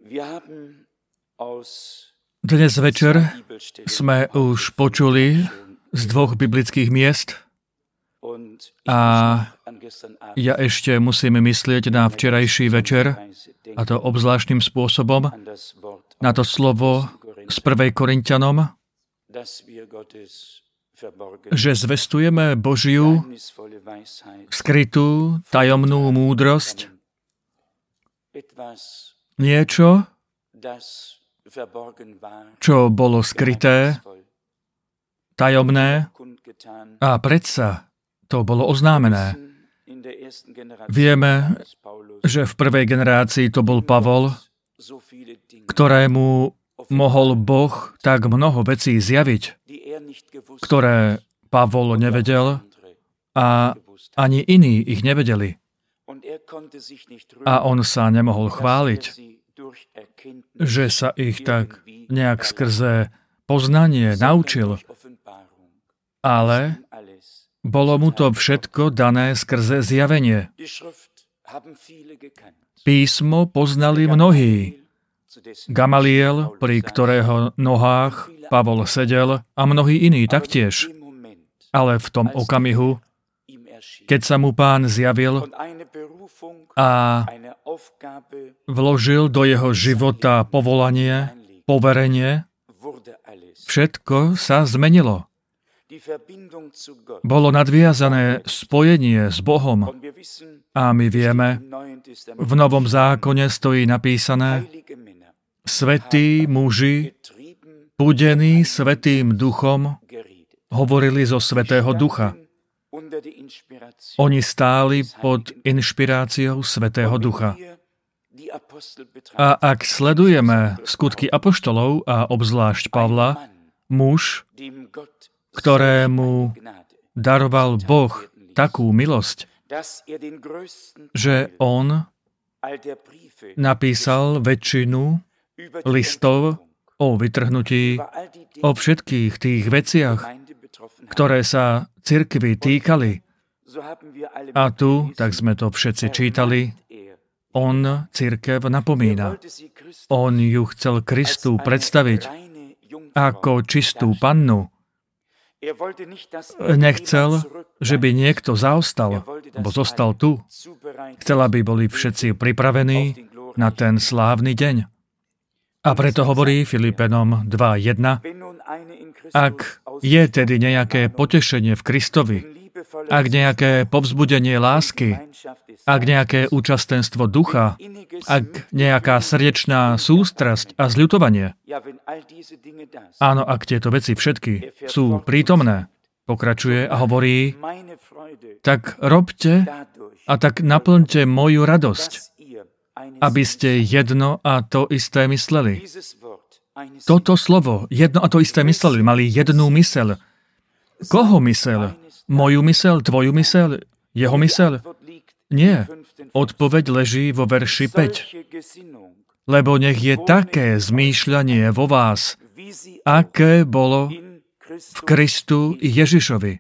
Dnes večer sme už počuli z 2 biblických miest a ja ešte musím myslieť na včerajší večer, a to obzvláštnym spôsobom, na to slovo z 1. Korinťanom, že zvestujeme Božiu skrytú tajomnú múdrosť, niečo, čo bolo skryté, tajomné a predsa to bolo oznámené. Vieme, že v prvej generácii to bol Pavol, ktorému mohol Boh tak mnoho vecí zjaviť, ktoré Pavol nevedel a ani iní ich nevedeli. A on sa nemohol chváliť, že sa ich tak nejak skrze poznanie naučil, ale bolo mu to všetko dané skrze zjavenie. Písmo poznali mnohí. Gamaliel, pri ktorého nohách Pavol sedel, a mnohí iní taktiež. Ale v tom okamihu, keď sa mu Pán zjavil a vložil do jeho života povolanie, poverenie, všetko sa zmenilo. Bolo nadviazané spojenie s Bohom a my vieme, v Novom zákone stojí napísané: svätí muži, púdení Svätým Duchom, hovorili zo Svätého Ducha. Oni stáli pod inšpiráciou Svätého Ducha. A ak sledujeme skutky apoštolov a obzvlášť Pavla, muž, ktorému daroval Boh takú milosť, že on napísal väčšinu listov o vytrhnutí, o všetkých tých veciach, ktoré sa cirkvi týkali. A tu, tak sme to všetci čítali, on cirkev napomína. On ju chcel Kristu predstaviť ako čistú pannu. Nechcel, že by niekto zaostal, alebo zostal tu. Chcel, aby boli všetci pripravení na ten slávny deň. A preto hovorí Filipenom 2.1: ak je tedy nejaké potešenie v Kristovi, ak nejaké povzbudenie lásky, ak nejaké účastenstvo ducha, ak nejaká srdečná sústrasť a zľutovanie. Áno, ak tieto veci všetky sú prítomné, pokračuje a hovorí, tak robte a tak naplňte moju radosť, aby ste jedno a to isté mysleli. Toto slovo, jedno a to isté mysleli, mali jednu myseľ. Koho myseľ? Moju myseľ? Tvoju myseľ? Jeho myseľ? Nie. Odpoveď leží vo verši 5. Lebo nech je také zmýšľanie vo vás, aké bolo v Kristu Ježišovi.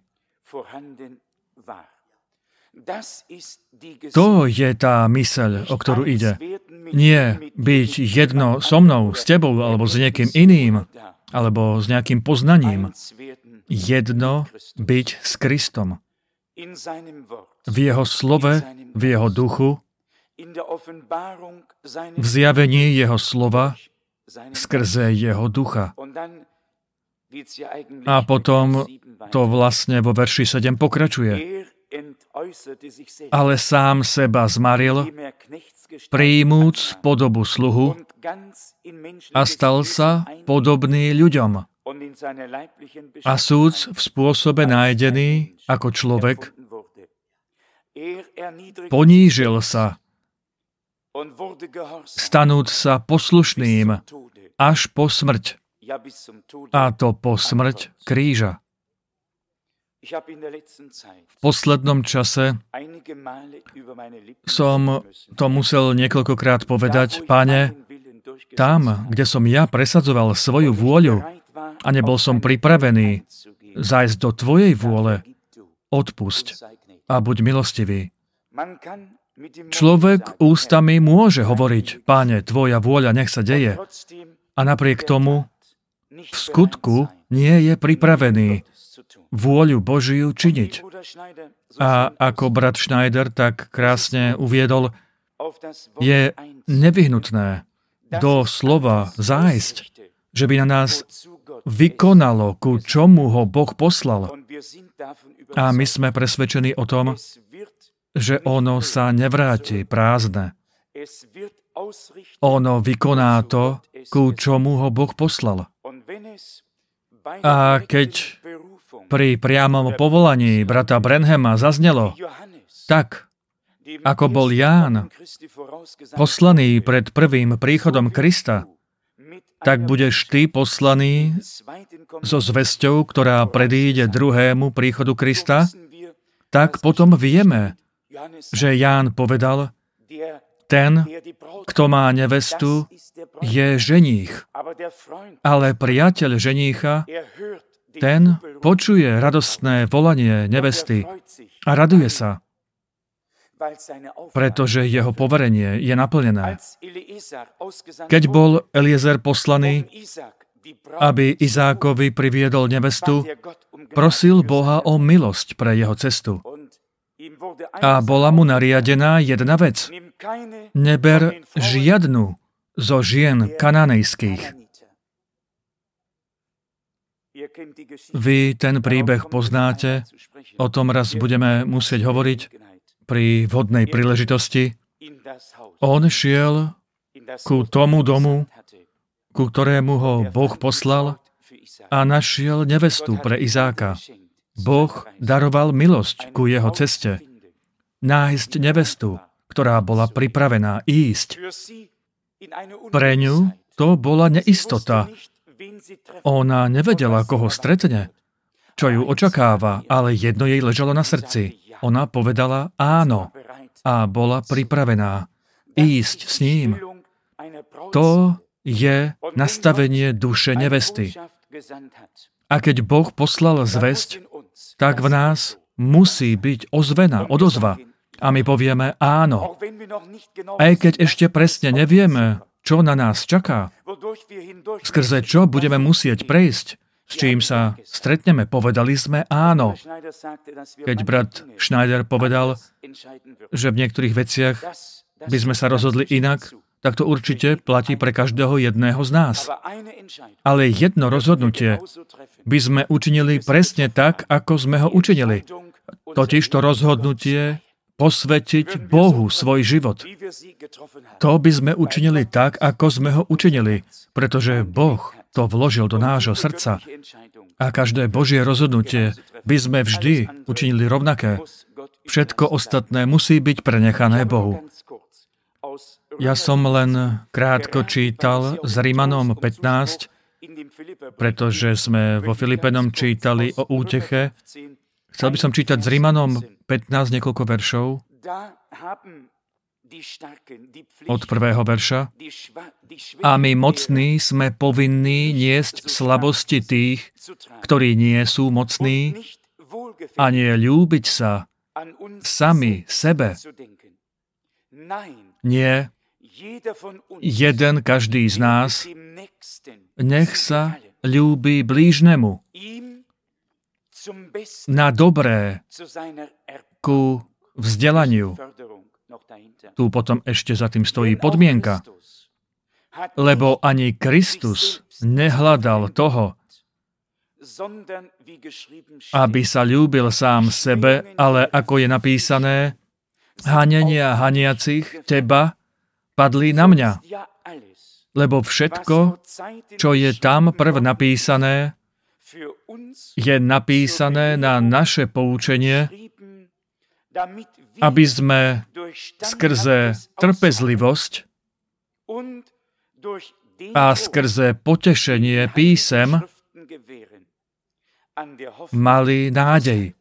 To je tá myseľ, o ktorú ide. Nie byť jedno so mnou, s tebou, alebo s niekým iným, alebo s nejakým poznaním. Jedno byť s Kristom. V jeho slove, v jeho duchu, v zjavení jeho slova, skrze jeho ducha. A potom to vlastne vo verši 7 pokračuje. Ale sám seba zmaril, prijímúc podobu sluhu, a stal sa podobný ľuďom. A súc v spôsobe nájdený ako človek, ponížil sa, stanúc sa poslušným až po smrť, a to po smrť kríža. V poslednom čase som to musel niekoľkokrát povedať: Páne, tam, kde som ja presadzoval svoju vôľu a nebol som pripravený zájsť do tvojej vôle, odpusť a buď milostivý. Človek ústami môže hovoriť, Páne, tvoja vôľa nech sa deje. A napriek tomu v skutku nie je pripravený vôľu Božiu činiť. A ako brat Schneider tak krásne uviedol, je nevyhnutné do slova zájsť, že by na nás vykonalo, ku čomu ho Boh poslal. A my sme presvedčení o tom, že ono sa nevráti prázdne. Ono vykoná to, ku čomu ho Boh poslal. A keď pri priamom povolaní brata Branhama zaznelo, tak, ako bol Ján poslaný pred prvým príchodom Krista, tak budeš ty poslaný so zvesťou, ktorá predíde druhému príchodu Krista, tak potom vieme, že Ján povedal, ten, kto má nevestu, je ženích. Ale priateľ ženícha, ten počuje radostné volanie nevesty a raduje sa, pretože jeho poverenie je naplnené. Keď bol Eliezer poslaný, aby Izákovi priviedol nevestu, prosil Boha o milosť pre jeho cestu. A bola mu nariadená jedna vec. Neber žiadnu zo žien kananejských. Vy ten príbeh poznáte, o tom raz budeme musieť hovoriť pri vhodnej príležitosti. On šiel ku tomu domu, ku ktorému ho Boh poslal a našiel nevestu pre Izáka. Boh daroval milosť ku jeho ceste. Nájsť nevestu, ktorá bola pripravená ísť. Pre ňu to bola neistota. Ona nevedela, koho stretne, čo ju očakáva, ale jedno jej ležalo na srdci. Ona povedala áno a bola pripravená ísť s ním. To je nastavenie duše nevesty. A keď Boh poslal zvesť, tak v nás musí byť odozva. A my povieme áno. Aj keď ešte presne nevieme, čo na nás čaká, skrze čo budeme musieť prejsť, s čím sa stretneme, povedali sme áno. Keď brat Schneider povedal, že v niektorých veciach by sme sa rozhodli inak, tak to určite platí pre každého jedného z nás. Ale jedno rozhodnutie by sme učinili presne tak, ako sme ho učinili. Totiž to rozhodnutie posvetiť Bohu svoj život. To by sme učinili tak, ako sme ho učinili, pretože Boh to vložil do nášho srdca. A každé Božie rozhodnutie by sme vždy učinili rovnaké. Všetko ostatné musí byť prenechané Bohu. Ja som len krátko čítal z Rimanom 15, pretože sme vo Filipenom čítali o úteche. Chcel by som čítať z Rimanom 15 niekoľko veršov od prvého verša. A my mocní sme povinní niesť slabosti tých, ktorí nie sú mocní, a nie ľúbiť sa sami sebe. Nie, jeden každý z nás nech sa ľúbi blížnemu na dobré ku vzdelaniu. Tu potom ešte za tým stojí podmienka. Lebo ani Kristus nehľadal toho, aby sa ľúbil sám sebe, ale ako je napísané, hanenia haniacich teba padli na mňa. Lebo všetko, čo je tam prv napísané, je napísané na naše poučenie, aby sme skrze trpezlivosť a skrze potešenie písem mali nádej.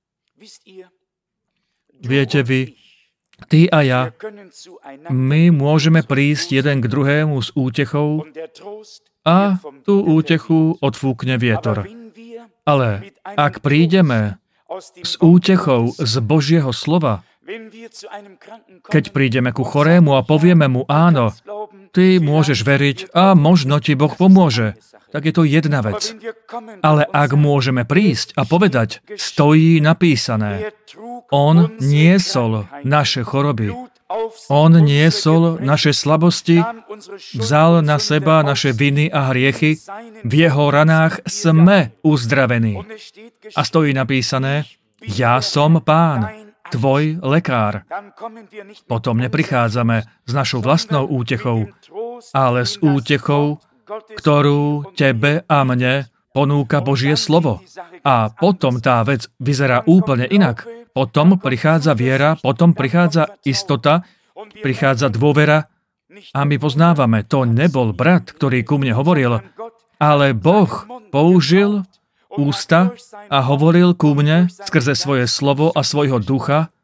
Viete vy, ty a ja, my môžeme prísť jeden k druhému s útechou a tú útechu odfúkne vietor. Ale ak prídeme s útechou z Božieho slova, Keď prídeme ku chorému a povieme mu áno, ty môžeš veriť a možno ti Boh pomôže, tak je to jedna vec. Ale ak môžeme prísť a povedať, stojí napísané, on niesol naše choroby, on niesol naše slabosti, vzal na seba naše viny a hriechy, v jeho ranách sme uzdravení. A stojí napísané, ja som Pán, tvoj lekár. Potom neprichádzame s našou vlastnou útechou, ale s útechou, ktorú tebe a mne ponúka Božie slovo. A potom tá vec vyzerá úplne inak. Potom prichádza viera, potom prichádza istota, prichádza dôvera a my poznávame, to nebol brat, ktorý ku mne hovoril, ale Boh použil ústa a hovoril ku mne skrze svoje slovo a svojho ducha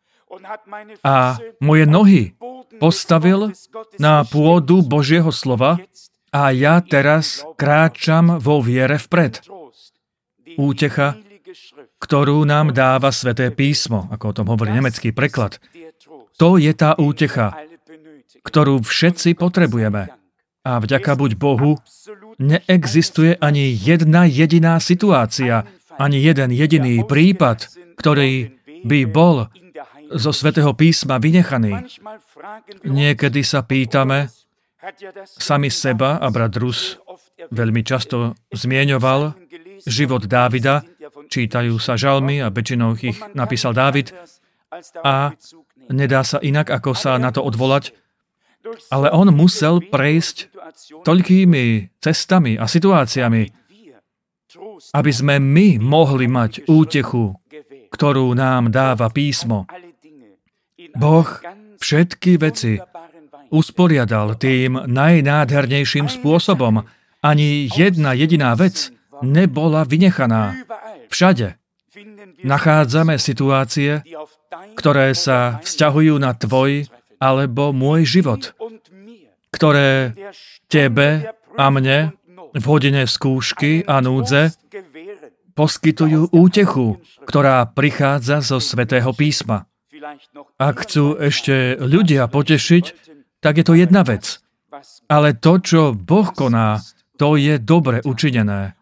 a moje nohy postavil na pôdu Božieho slova a ja teraz kráčam vo viere vpred. Útecha, ktorú nám dáva Sväté písmo, ako o tom hovorí nemecký preklad. To je tá útecha, ktorú všetci potrebujeme. A vďaka buď Bohu, neexistuje ani jedna jediná situácia, ani jeden jediný prípad, ktorý by bol zo Svätého písma vynechaný. Niekedy sa pýtame sami seba, a brat Rus veľmi často zmieňoval život Dávida, čítajú sa žalmy a väčšinou ich napísal Dávid a nedá sa inak, ako sa na to odvolať, ale on musel prejsť toľkými cestami a situáciami, aby sme my mohli mať útechu, ktorú nám dáva písmo. Boh všetky veci usporiadal tým najnádhernejším spôsobom. Ani jedna jediná vec nebola vynechaná. Všade nachádzame situácie, ktoré sa vzťahujú na tvoj alebo môj život, ktoré tebe a mne v hodine skúšky a núdze poskytujú útechu, ktorá prichádza zo Svätého písma. Ak chcú ešte ľudia potešiť, tak je to jedna vec. Ale to, čo Boh koná, to je dobre učinené.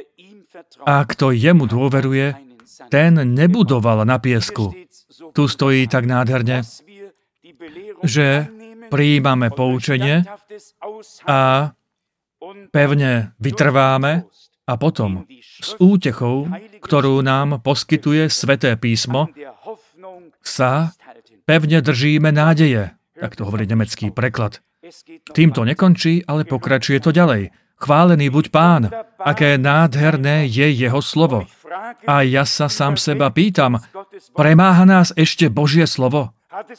A kto jemu dôveruje, ten nebudoval na piesku. Tu stojí tak nádherne, že prijímame poučenie a pevne vytrváme a potom s útechou, ktorú nám poskytuje Sväté písmo, sa pevne držíme nádeje. Tak to hovorí nemecký preklad. Týmto nekončí, ale pokračuje to ďalej. Chválený buď Pán, aké nádherné je jeho slovo. A ja sa sám seba pýtam, premáha nás ešte Božie slovo?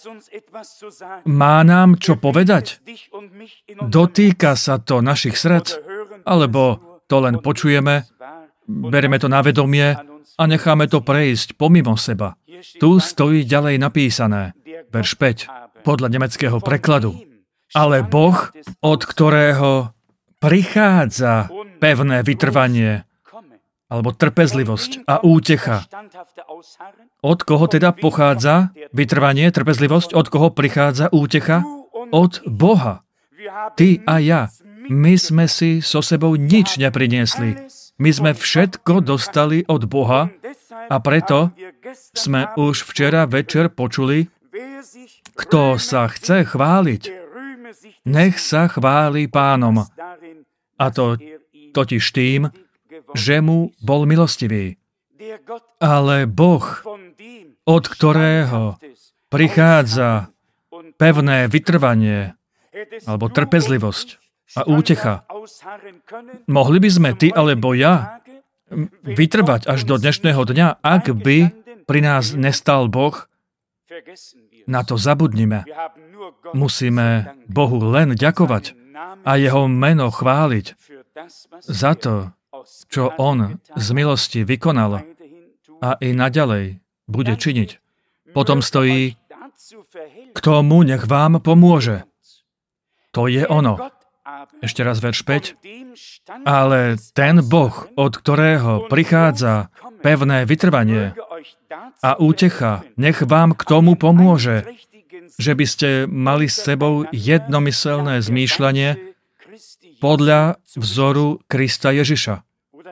Má nám čo povedať? Dotýka sa to našich srdc? Alebo to len počujeme, bereme to na vedomie a necháme to prejsť pomimo seba? Tu stojí ďalej napísané, verš 5, podľa nemeckého prekladu. Ale Boh, od ktorého prichádza pevné vytrvanie, alebo trpezlivosť a útecha. Od koho teda pochádza vytrvanie, trpezlivosť? Od koho prichádza útecha? Od Boha. Ty a ja. My sme si so sebou nič nepriniesli. My sme všetko dostali od Boha a preto sme už včera večer počuli, kto sa chce chváliť, nech sa chváli Pánom. A to totiž tým, že mu bol milostivý. Ale Boh, od ktorého prichádza pevné vytrvanie alebo trpezlivosť a útecha, mohli by sme ty alebo ja vytrvať až do dnešného dňa, ak by pri nás nestal Boh? Na to zabudnime. Musíme Bohu len ďakovať a jeho meno chváliť za to, čo on z milosti vykonal a i naďalej bude činiť. Potom stojí, k tomu nech vám pomôže. To je ono. Ešte raz verš 5. Ale ten Boh, od ktorého prichádza pevné vytrvanie, a útecha nech vám k tomu pomôže, že by ste mali s sebou jednomyselné zmýšľanie podľa vzoru Krista Ježiša.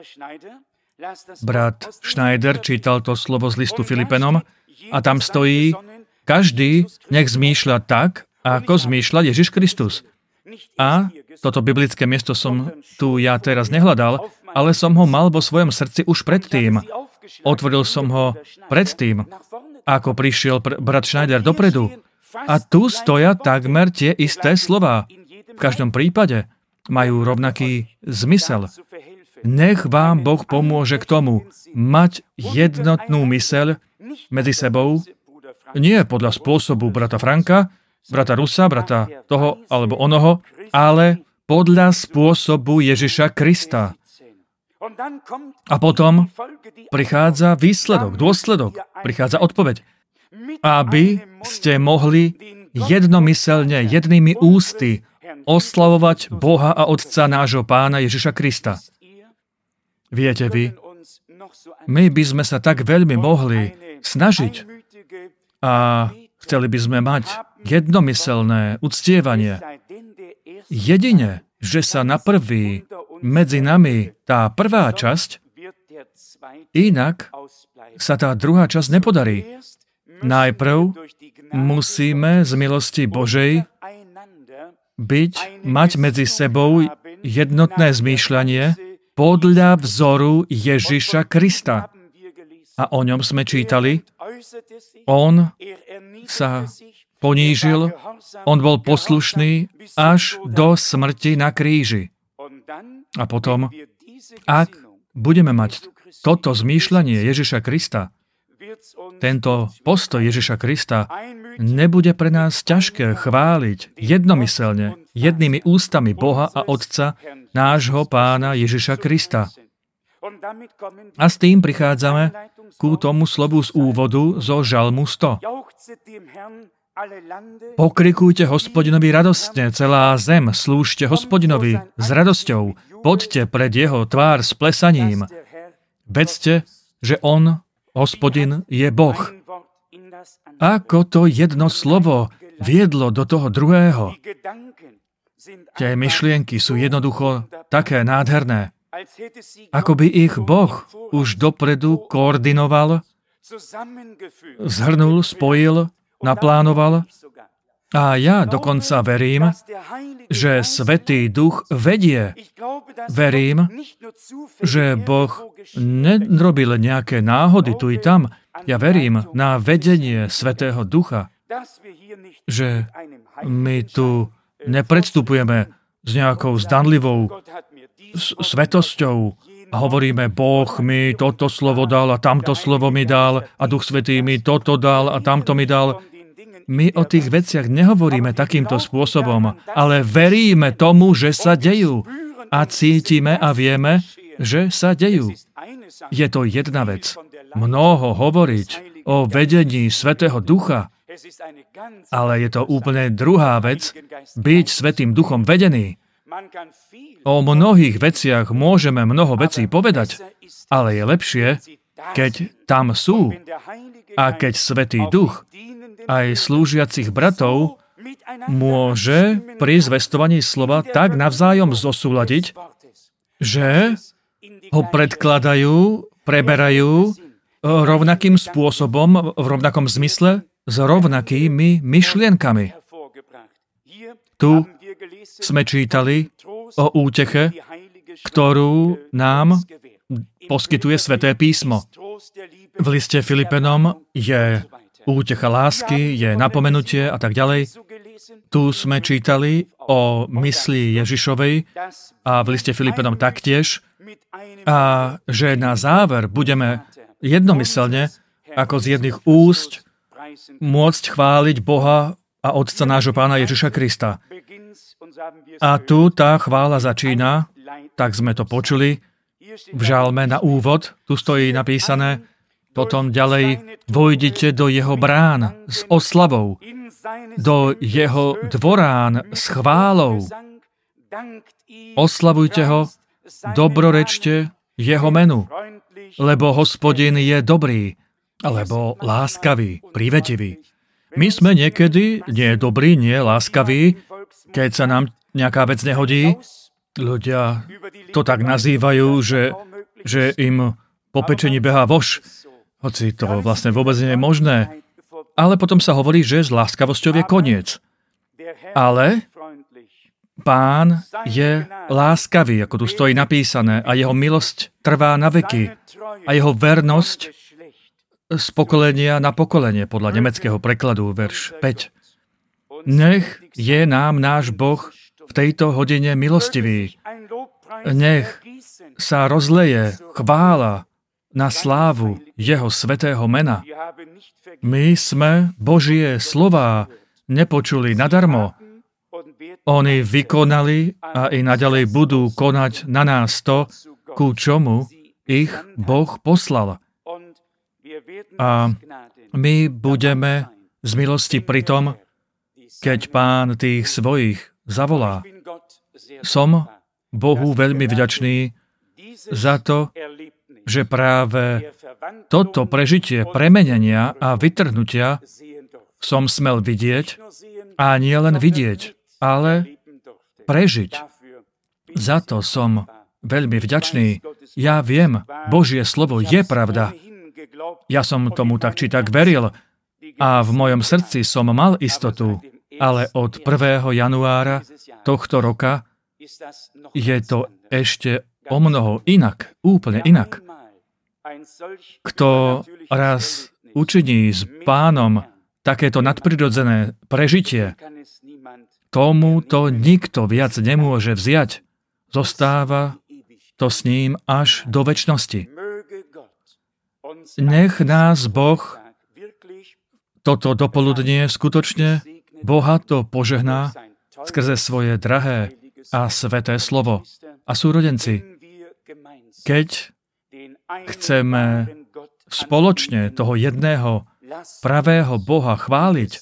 Brat Schneider čítal to slovo z listu Filipenom a tam stojí: každý nech zmýšľa tak, ako zmýšľa Ježiš Kristus. A toto biblické miesto som tu ja teraz nehľadal, ale som ho mal vo svojom srdci už predtým. Otvoril som ho predtým, ako prišiel brat Schneider dopredu. A tu stoja takmer tie isté slová. V každom prípade majú rovnaký zmysel. Nech vám Boh pomôže k tomu mať jednotnú myseľ medzi sebou, nie podľa spôsobu brata Franka, brata Rusa, brata toho alebo onoho, ale podľa spôsobu Ježiša Krista. A potom prichádza výsledok, dôsledok, prichádza odpoveď. Aby ste mohli jednomyselne, jednými ústy oslavovať Boha a Otca nášho Pána Ježiša Krista. Viete vy, my by sme sa tak veľmi mohli snažiť a chceli by sme mať jednomyselné uctievanie. Jedine, že sa naprví medzi nami tá prvá časť, inak sa tá druhá časť nepodarí. Najprv musíme z milosti Božej mať medzi sebou jednotné zmýšľanie podľa vzoru Ježiša Krista. A o ňom sme čítali. On sa ponížil, on bol poslušný až do smrti na kríži. A potom, ak budeme mať toto zmýšľanie Ježiša Krista, tento postoj Ježiša Krista, nebude pre nás ťažké chváliť jednomyselne, jednými ústami Boha a Otca, nášho Pána Ježiša Krista. A s tým prichádzame ku tomu slovu z úvodu zo Žalmu 100. Pokrikujte Hospodinovi radostne, celá zem, slúžte Hospodinovi s radosťou, poďte pred jeho tvár s plesaním. Vedzte, že on, Hospodin, je Boh. Ako to jedno slovo viedlo do toho druhého. Tie myšlienky sú jednoducho také nádherné. Ako by ich Boh už dopredu koordinoval, zhrnul, spojil, naplánoval. A ja dokonca verím, že Svätý Duch vedie. Verím, že Boh nerobil nejaké náhody tu i tam. Ja verím na vedenie Svätého Ducha, že my tu nepredstupujeme s nejakou zdanlivou svetosťou a hovoríme, Boh mi toto slovo dal a tamto slovo mi dal a Duch Svätý mi toto dal a tamto mi dal. My o tých veciach nehovoríme takýmto spôsobom, ale veríme tomu, že sa dejú a cítime a vieme, že sa dejú. Je to jedna vec. Mnoho hovoriť o vedení Svätého Ducha, ale je to úplne druhá vec, byť Svätým Duchom vedený. O mnohých veciach môžeme mnoho vecí povedať, ale je lepšie, keď tam sú a keď Svätý Duch aj slúžiacich bratov môže pri zvestovaní slova tak navzájom zosúladiť, že ho predkladajú, preberajú rovnakým spôsobom, v rovnakom zmysle, s rovnakými myšlienkami. Tu sme čítali o úteche, ktorú nám poskytuje Sväté písmo. V liste Filipenom je útecha lásky, je napomenutie a tak ďalej. Tu sme čítali o mysli Ježišovej a v liste Filipenom taktiež. A že na záver budeme jednomyselne, ako z jedných úst, môcť chváliť Boha a Otca nášho Pána Ježiša Krista. A tu tá chvála začína, tak sme to počuli, v žalme na úvod, tu stojí napísané, potom ďalej, vojdite do jeho brán s oslavou, do jeho dvorán s chválou. Oslavujte ho, dobrorečte jeho menu, lebo Hospodin je dobrý, alebo láskavý, prívetivý. My sme niekedy nie dobrí, nie láskaví, keď sa nám nejaká vec nehodí. Ľudia to tak nazývajú, že im po pečení behá voš, hoci to vlastne vôbec nie je možné. Ale potom sa hovorí, že s láskavosťou je koniec. Ale Pán je láskavý, ako tu stojí napísané, a jeho milosť trvá na veky. A jeho vernosť z pokolenia na pokolenie, podľa nemeckého prekladu, verš 5. Nech je nám náš Boh v tejto hodine milostivý. Nech sa rozleje chvála na slávu jeho svätého mena. My sme Božie slová nepočuli nadarmo. Oni vykonali a i naďalej budú konať na nás to, ku čomu ich Boh poslal. A my budeme z milosti pri tom, keď Pán tých svojich zavolá. Som Bohu veľmi vďačný za to, že práve toto prežitie premenenia a vytrhnutia som smel vidieť a nie len vidieť, ale prežiť. Za to som veľmi vďačný. Ja viem, Božie slovo je pravda. Ja som tomu tak či tak veril a v mojom srdci som mal istotu, ale od 1. januára tohto roka je to ešte o mnoho inak, úplne inak. Kto raz učiní s Pánom takéto nadprirodzené prežitie, tomu to nikto viac nemôže vziať. Zostáva to s ním až do večnosti. Nech nás Boh toto dopoludnie skutočne bohato požehná skrze svoje drahé a sveté slovo. A súrodenci, keď chceme spoločne toho jedného pravého Boha chváliť,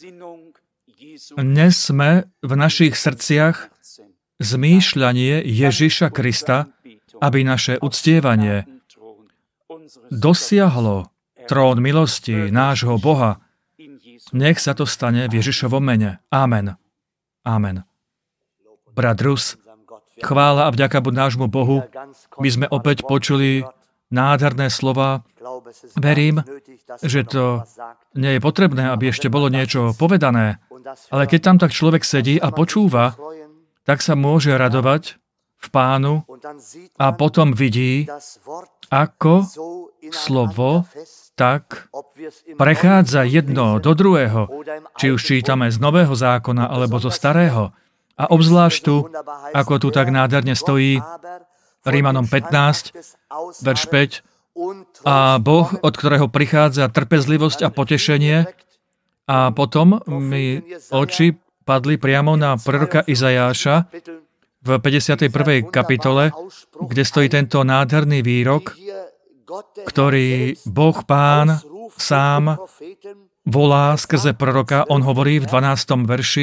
nesme v našich srdciach zmýšľanie Ježiša Krista, aby naše uctievanie dosiahlo trón milosti nášho Boha. Nech sa to stane v Ježišovom mene. Amen. Amen. Brat Rus, chvála a vďaka buď nášmu Bohu. My sme opäť počuli nádherné slova. Verím, že to nie je potrebné, aby ešte bolo niečo povedané, ale keď tam tak človek sedí a počúva, tak sa môže radovať v Pánu a potom vidí, ako slovo tak prechádza jedno do druhého, či už čítame z Nového zákona alebo zo Starého. A obzvlášť tu, ako tu tak nádherne stojí, Rímanom 15, verš 5, a Boh, od ktorého prichádza trpezlivosť a potešenie, a potom mi oči padli priamo na proroka Izajáša v 51. kapitole, kde stojí tento nádherný výrok, ktorý Boh Pán sám volá skrze proroka. On hovorí v 12. verši: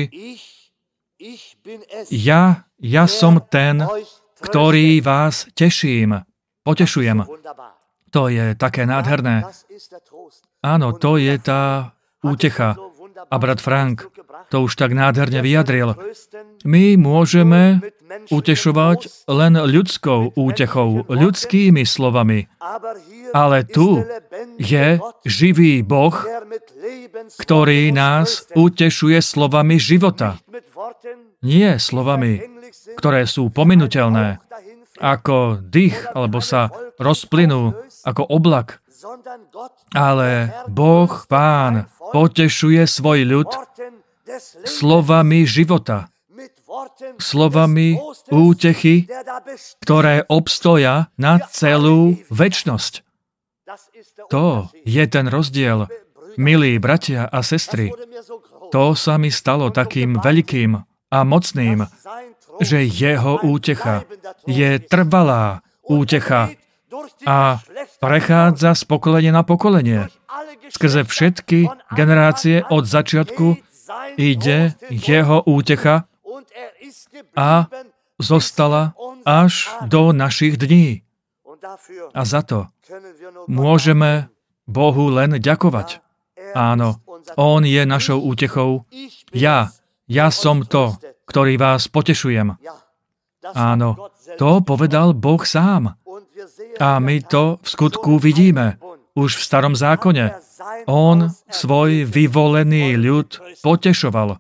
Ja som ten, ktorý vás potešujem. To je také nádherné. Áno, to je tá útecha. A brat Frank to už tak nádherne vyjadril. My môžeme utešovať len ľudskou útechou, ľudskými slovami. Ale tu je živý Boh, ktorý nás utešuje slovami života. Nie slovami, ktoré sú pominuteľné, ako dých, alebo sa rozplynú ako oblak. Ale Boh Pán potešuje svoj ľud slovami života, slovami útechy, ktoré obstoja na celú večnosť. To je ten rozdiel, milí bratia a sestry. To sa mi stalo takým veľkým a mocným, že jeho útecha je trvalá útecha a prechádza z pokolenia na pokolenie. Skrze všetky generácie od začiatku ide jeho útecha a zostala až do našich dní. A za to môžeme Bohu len ďakovať. Áno, on je našou útechou. Ja som to, ktorý vás potešujem. Áno, to povedal Boh sám. A my to v skutku vidíme. Už v starom zákone. On svoj vyvolený ľud potešoval.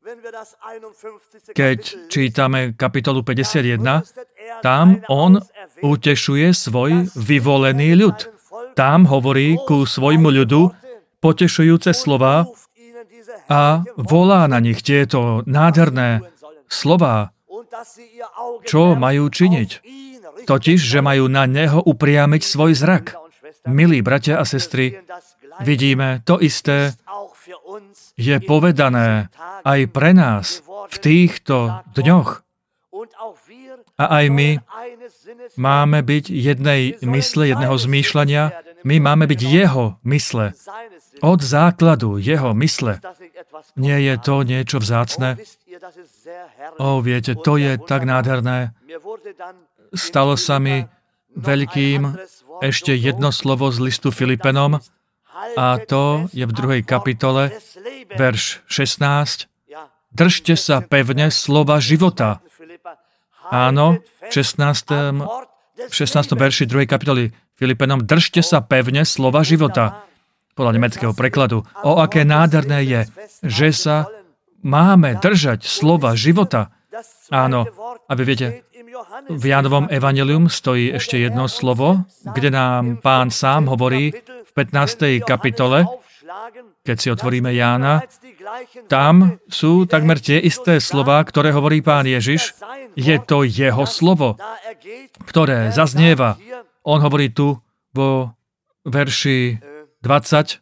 Keď čítame kapitolu 51, tam on utešuje svoj vyvolený ľud. Tam hovorí ku svojmu ľudu potešujúce slová a volá na nich tieto nádherné slová, čo majú činiť. Totiž, že majú na neho upriamiť svoj zrak. Milí bratia a sestry, vidíme to isté je povedané aj pre nás v týchto dňoch. A aj my máme byť jednej mysle, jedného zmýšľania, my máme byť jeho mysle. Od základu jeho mysle. Nie je to niečo vzácne? Viete, to je tak nádherné. Stalo sa mi veľkým ešte jedno slovo z listu Filipenom a to je v 2. kapitole, verš 16. Držte sa pevne slova života. Áno, v 16. verši 2. kapitoly Filipenom, držte sa pevne slova života. Podľa nemeckého prekladu. O aké nádherné je, že sa máme držať slova života. Áno, a vy viete, v Jánovom evanjelium stojí ešte jedno slovo, kde nám Pán sám hovorí v 15. kapitole, keď si otvoríme Jána, tam sú takmer tie isté slová, ktoré hovorí Pán Ježiš. Je to jeho slovo, ktoré zaznieva. On hovorí tu vo verši 20,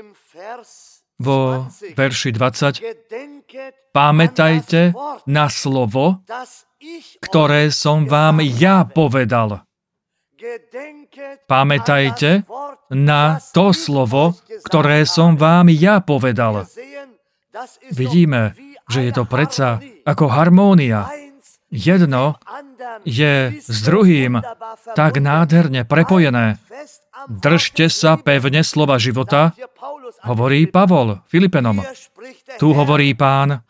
pamätajte na slovo, ktoré som vám ja povedal. Pamätajte na to slovo, ktoré som vám ja povedal. Vidíme, že je to predsa ako harmónia. Jedno je s druhým tak nádherne prepojené. Držte sa pevne slova života, hovorí Pavol Filipenom. Tu hovorí Pán,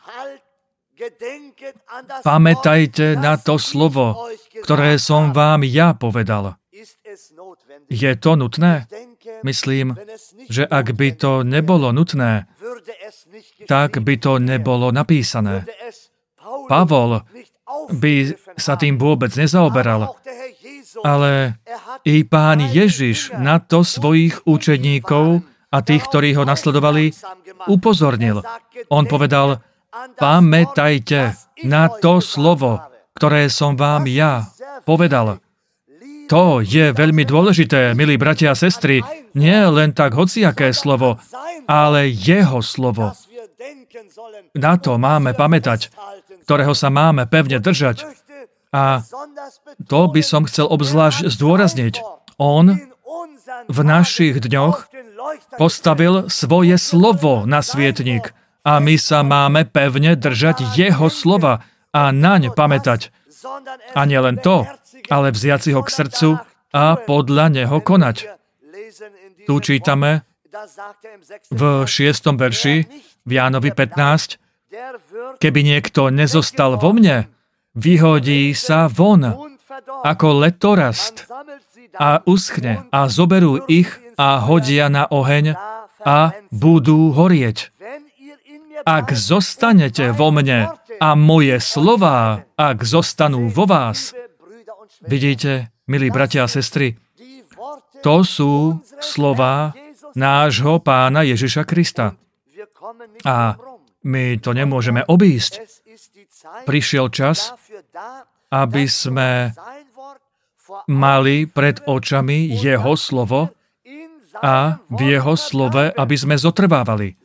pamätajte na to slovo, ktoré som vám ja povedal. Je to nutné? Myslím, že ak by to nebolo nutné, tak by to nebolo napísané. Pavol by sa tým vôbec nezaoberal, ale i Pán Ježiš na to svojich učeníkov a tých, ktorí ho nasledovali, upozornil. On povedal, pamätajte na to slovo, ktoré som vám ja povedal. To je veľmi dôležité, milí bratia a sestry, nie len tak hociaké slovo, ale jeho slovo. Na to máme pamätať, ktorého sa máme pevne držať. A to by som chcel obzvlášť zdôrazniť. On v našich dňoch postavil svoje slovo na svietnik a my sa máme pevne držať jeho slova a naň pamätať. A nielen to, ale vziať si ho k srdcu a podľa neho konať. Tu čítame v 6. verši v Jánovi 15, keby niekto nezostal vo mne, vyhodí sa von ako letorast a uschne a zoberú ich a hodia na oheň a budú horieť. Ak zostanete vo mne a moje slová, ak zostanú vo vás, vidíte, milí bratia a sestry, to sú slová nášho Pána Ježiša Krista. A my to nemôžeme obísť. Prišiel čas, aby sme mali pred očami jeho slovo a v jeho slove, aby sme zotrvávali.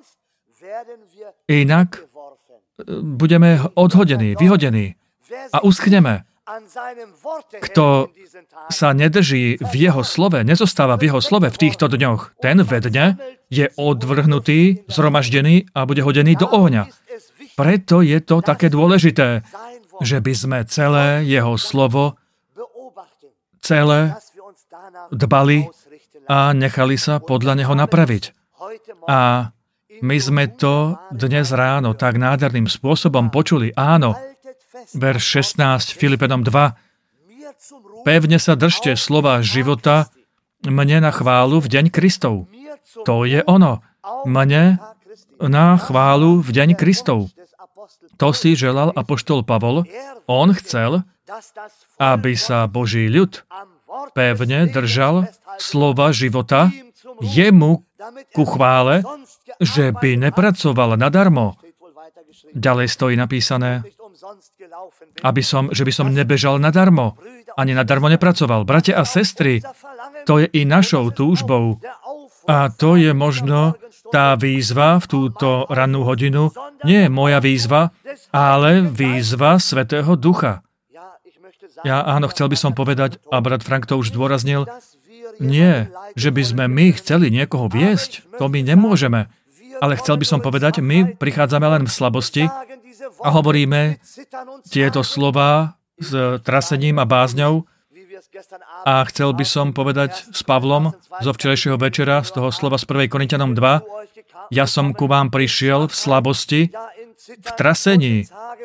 Inak budeme odhodení, vyhodení a uschneme. Kto sa nedrží v jeho slove, nezostáva v jeho slove v týchto dňoch, ten vedne je odvrhnutý, zhromaždený a bude hodený do ohňa. Preto je to také dôležité, že by sme celé jeho slovo, celé dbali a nechali sa podľa neho napraviť. A my sme to dnes ráno tak nádherným spôsobom počuli. Áno, verš 16, Filipenom 2. Pevne sa držte slova života mne na chválu v deň Kristov. To je ono. Mne na chválu v deň Kristov. To si želal apoštol Pavol. On chcel, aby sa Boží ľud pevne držal slova života jemu ku chvále, že by nepracoval nadarmo. Ďalej stojí napísané, že by som nebežal nadarmo, ani nadarmo nepracoval. Bratia a sestry, to je i našou túžbou. A to je možno tá výzva v túto rannú hodinu. Nie je moja výzva, ale výzva Svätého Ducha. Ja chcel by som povedať, a brat Frank to už zdôraznil, nie, že by sme my chceli niekoho viesť, to my nemôžeme. Ale chcel by som povedať, my prichádzame len v slabosti a hovoríme tieto slová s trasením a bázňou. A chcel by som povedať s Pavlom zo včerajšieho večera, z toho slova z 1. Korinťanom 2, ja som ku vám prišiel v slabosti, v trasení.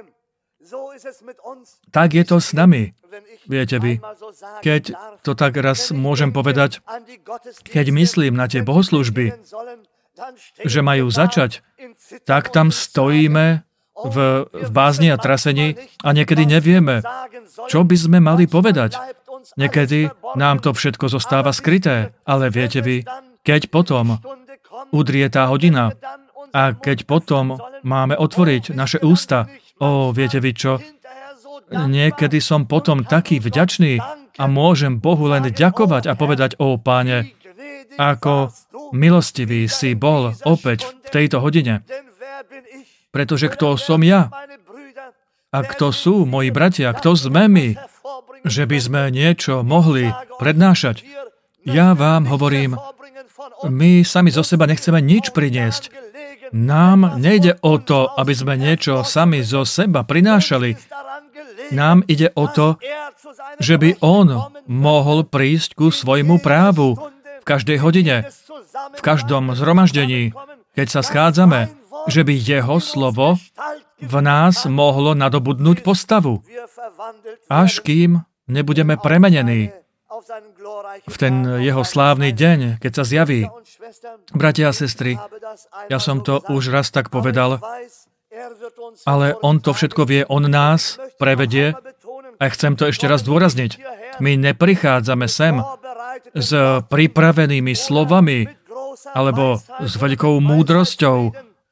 Tak je to s nami. Viete vy, keď to tak raz môžem povedať, keď myslím na tie bohoslúžby, že majú začať, tak tam stojíme v bázni a trasení a niekedy nevieme, čo by sme mali povedať. Niekedy nám to všetko zostáva skryté, ale viete vy, keď potom udrie tá hodina a keď potom máme otvoriť naše ústa, viete vy čo, niekedy som potom taký vďačný a môžem Bohu len ďakovať a povedať, Páne, ako milostivý si bol opäť v tejto hodine. Pretože kto som ja? A kto sú moji bratia? Kto sme my? Že by sme niečo mohli prednášať. Ja vám hovorím, my sami zo seba nechceme nič priniesť. Nám nejde o to, aby sme niečo sami zo seba prinášali. Nám ide o to, že by on mohol prísť ku svojmu právu v každej hodine, v každom zhromaždení, keď sa schádzame, že by jeho slovo v nás mohlo nadobudnúť postavu, až kým nebudeme premenení v ten jeho slávny deň, keď sa zjaví. Bratia a sestry, ja som to už raz tak povedal, ale on to všetko vie, on nás prevedie a chcem to ešte raz zdôrazniť. My neprichádzame sem s pripravenými slovami alebo s veľkou múdrosťou,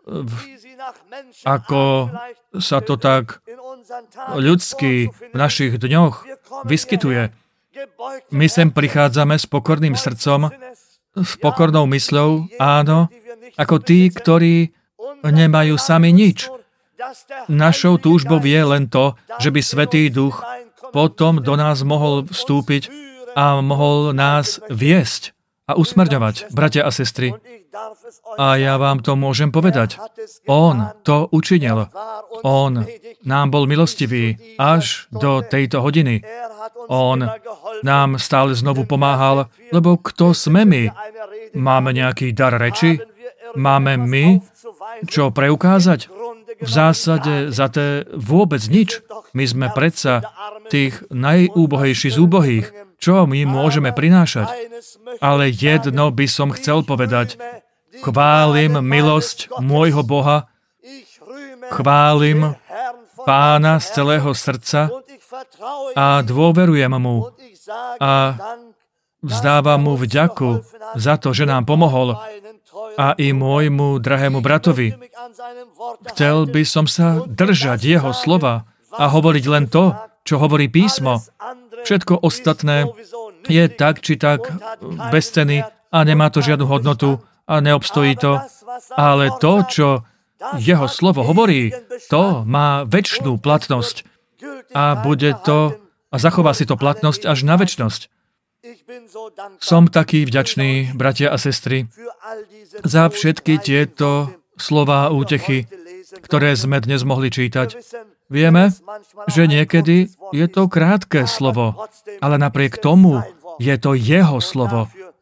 ako sa to tak ľudsky v našich dňoch vyskytuje. My sem prichádzame s pokorným srdcom, s pokornou mysľou, áno, ako tí, ktorí nemajú sami nič. Našou túžbou je len to, že by Svätý Duch potom do nás mohol vstúpiť a mohol nás viesť a usmerňovať, bratia a sestry. A ja vám to môžem povedať. On to učinil. On nám bol milostivý až do tejto hodiny. On nám stále znovu pomáhal, lebo kto sme my? Máme nejaký dar reči? Máme my čo preukázať? V zásade za to vôbec nič. My sme predsa tých najúbohejších z úbohých. Čo my môžeme prinášať? Ale jedno by som chcel povedať. Chválim milosť môjho Boha, chválim Pána z celého srdca a dôverujem mu a vzdávam mu vďaku za to, že nám pomohol a i môjmu drahému bratovi. Chcel by som sa držať jeho slova a hovoriť len to, čo hovorí písmo. Všetko ostatné je tak či tak bez ceny a nemá to žiadnu hodnotu a neobstojí to. Ale to, čo jeho slovo hovorí, to má večnú platnosť a bude to a zachová si to platnosť až na večnosť. Som taký vďačný, bratia a sestry, za všetky tieto slová útechy, ktoré sme dnes mohli čítať. Vieme, že niekedy je to krátke slovo, ale napriek tomu je to jeho slovo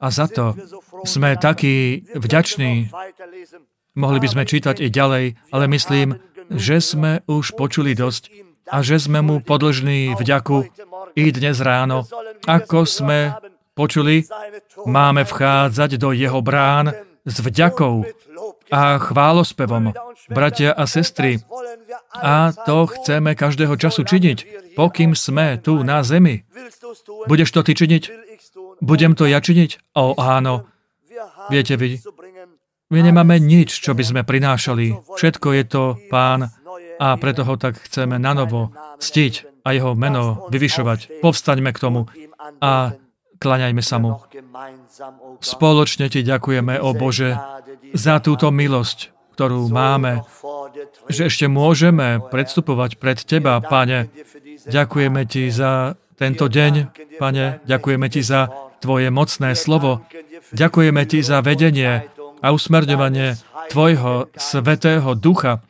A za to sme takí vďační. Mohli by sme čítať i ďalej, ale myslím, že sme už počuli dosť a že sme mu podlžní vďaku i dnes ráno. Ako sme počuli, máme vchádzať do jeho brán s vďakou a chválospevom, bratia a sestry. A to chceme každého času činiť, pokým sme tu na zemi. Budeš to ty činiť? Budem to ja činiť? Ó, áno. Viete vy, my nemáme nič, čo by sme prinášali. Všetko je to Pán a preto ho tak chceme nanovo ctiť a jeho meno vyvyšovať. Povstaňme k tomu a kláňajme sa mu. Spoločne ti ďakujeme, ó Bože, za túto milosť, ktorú máme, že ešte môžeme predstupovať pred Teba, Pane. Ďakujeme Ti za tento deň, Pane. Ďakujeme Ti za Tvoje mocné slovo. Ďakujeme Ti za vedenie a usmerňovanie Tvojho Svätého Ducha.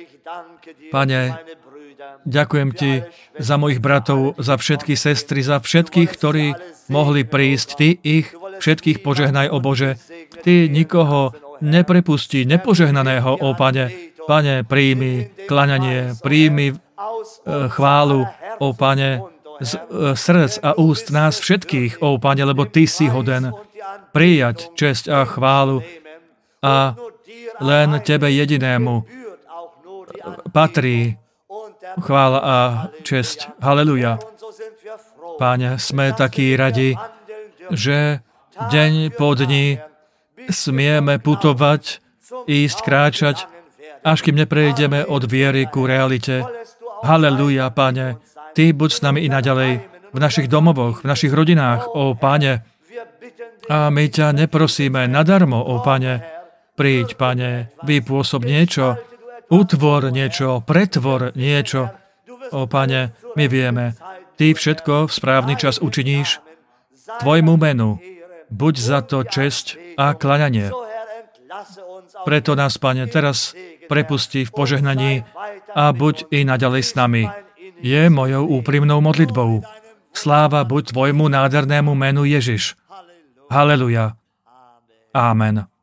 Pane, ďakujem Ti za mojich bratov, za všetky sestry, za všetkých, ktorí mohli prísť. Ty ich všetkých požehnaj, ó Bože. Ty nikoho neprepustí nepožehnaného, ó Pane. Pane, príjmi kláňanie, príjmi chválu, ó Pane, z srdc a úst nás všetkých, ó Pane, lebo Ty si hoden prijať česť a chválu a len Tebe jedinému patrí chvála a česť. Haleluja. Páne, sme takí radi, že deň po dni smieme putovať, ísť, kráčať, až kým neprejdeme od viery ku realite. Haleluja, Pane. Ty buď s nami i naďalej v našich domovoch, v našich rodinách, ó Pane. A my ťa neprosíme nadarmo, ó Pane. Príď, Pane, vypôsob niečo, utvor niečo, pretvor niečo. Ó Pane, my vieme, Ty všetko v správny čas učiníš. Tvojmu menu buď za to česť a kláňanie. Preto nás, Pane, teraz prepusti v požehnaní a buď i naďalej s nami. Je mojou úprimnou modlitbou. Sláva buď Tvojmu nádhernému menu Ježiš. Haleluja. Amen.